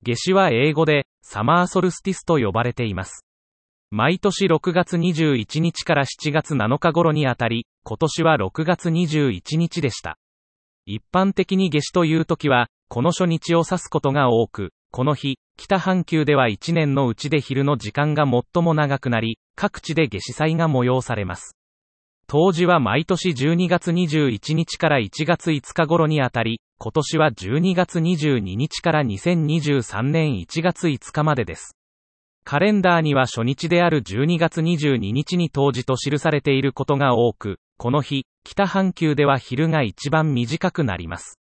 夏至は英語でサマーソルスティスと呼ばれています。毎年6月21日から7月7日頃にあたり、今年は6月21日でした。一般的に夏至という時は、この初日を指すことが多く、この日、北半球では1年のうちで昼の時間が最も長くなり、各地で夏至祭が催されます。冬至は毎年12月21日から1月5日頃にあたり、今年は12月22日から2023年1月5日までです。カレンダーには初日である12月22日に冬至と記されていることが多く、この日、北半球では昼が一番短くなります。